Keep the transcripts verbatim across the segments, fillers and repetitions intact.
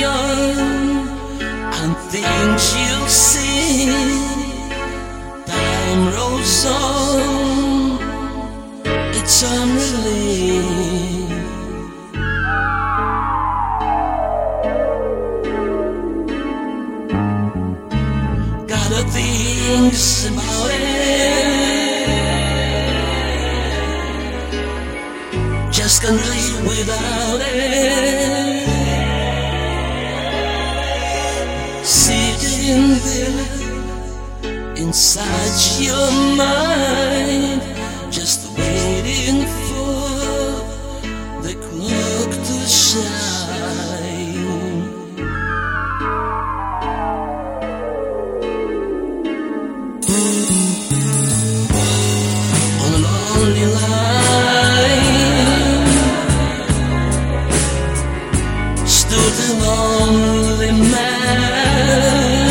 beyond, and things you'll see. Time rolls on, it's unrelieved. Gotta think about it, just can't live without it. Sitting there inside your mind, just waiting for the clock to shine. On a lonely line stood a lonely man.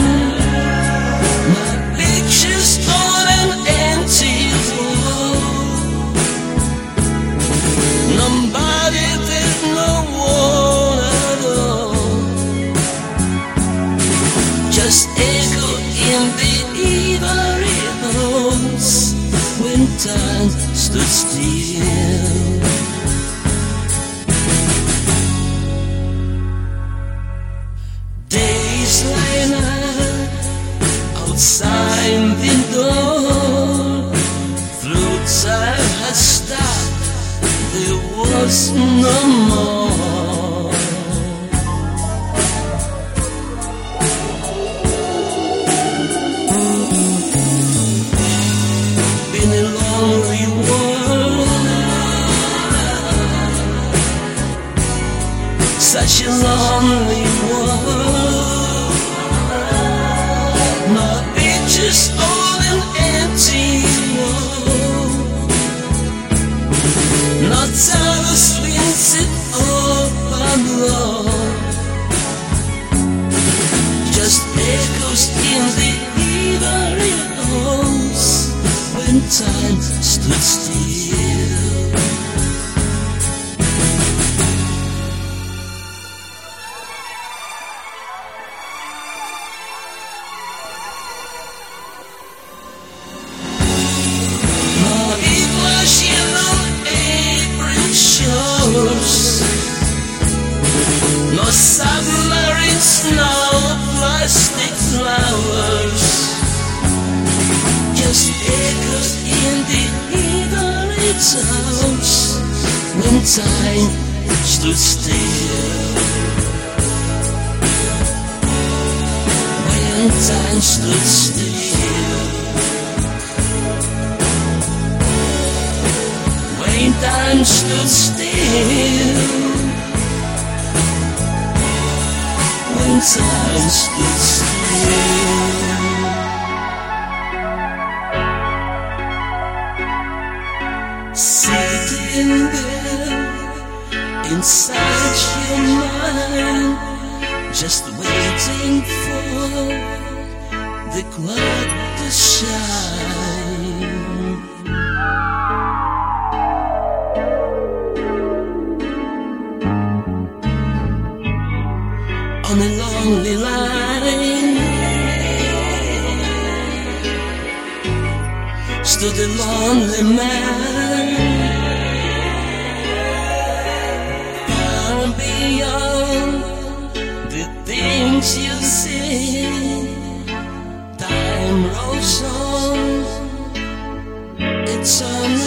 My picture's on an empty wall. Nobody did no one at all. Just echo in the ivory halls when time stood still. Days line outside the door, fruits I had stopped, there was no more. Been a lonely world, such a lonely world. My picture's on an empty wall. Not time swings it open low, just echoes in the ivory halls when time stood still. No submarines, no plastic flowers, just echoes in the ivory towns when time stood still. When time stood still. When time stood still. When time stood still. Sitting there inside your mind, just waiting for the clock to shine. On a lonely line stood a lonely man, far beyond the things you see. Time rolls on, it's on.